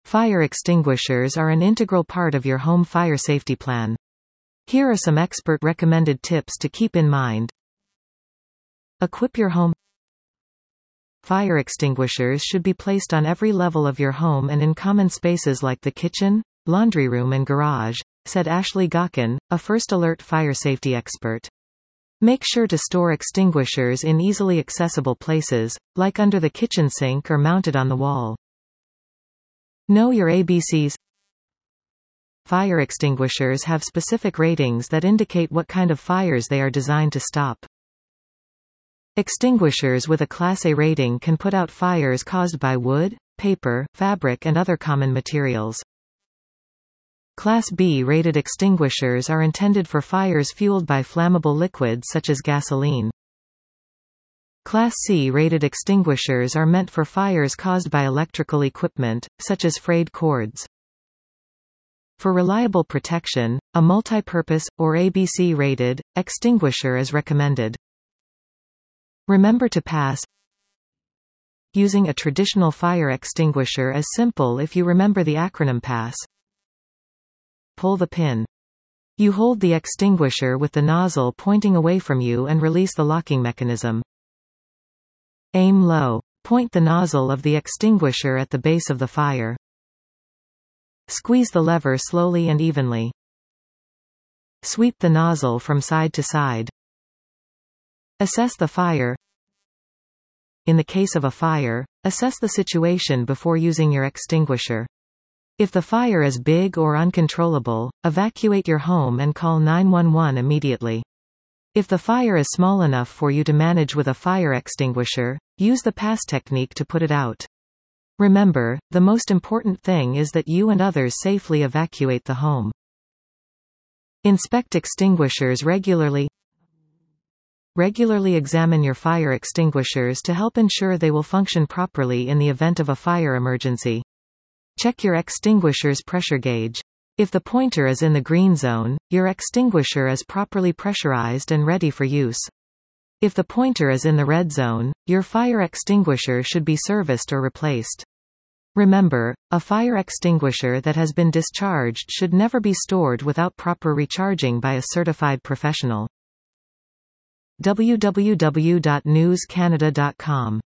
Fire extinguishers are an integral part of your home fire safety plan. Here are some expert-recommended tips to keep in mind. Equip your home. Fire extinguishers should be placed on every level of your home and in common spaces like the kitchen, laundry room and garage, said Ashley Gawkin, a First Alert fire safety expert. Make sure to store extinguishers in easily accessible places, like under the kitchen sink or mounted on the wall. Know your ABCs. Fire extinguishers have specific ratings that indicate what kind of fires they are designed to stop. Extinguishers with a Class A rating can put out fires caused by wood, paper, fabric and other common materials. Class B rated extinguishers are intended for fires fueled by flammable liquids such as gasoline. Class C rated extinguishers are meant for fires caused by electrical equipment, such as frayed cords. For reliable protection, a multi-purpose, or ABC rated, extinguisher is recommended. Remember to pass. Using a traditional fire extinguisher is simple if you remember the acronym PASS. Pull the pin. You hold the extinguisher with the nozzle pointing away from you and release the locking mechanism. Aim low. Point the nozzle of the extinguisher at the base of the fire. Squeeze the lever slowly and evenly. Sweep the nozzle from side to side. Assess the fire. In the case of a fire, assess the situation before using your extinguisher. If the fire is big or uncontrollable, evacuate your home and call 911 immediately. If the fire is small enough for you to manage with a fire extinguisher, use the PASS technique to put it out. Remember, the most important thing is that you and others safely evacuate the home. Inspect extinguishers regularly. Regularly examine your fire extinguishers to help ensure they will function properly in the event of a fire emergency. Check your extinguisher's pressure gauge. If the pointer is in the green zone, your extinguisher is properly pressurized and ready for use. If the pointer is in the red zone, your fire extinguisher should be serviced or replaced. Remember, a fire extinguisher that has been discharged should never be stored without proper recharging by a certified professional. www.newscanada.com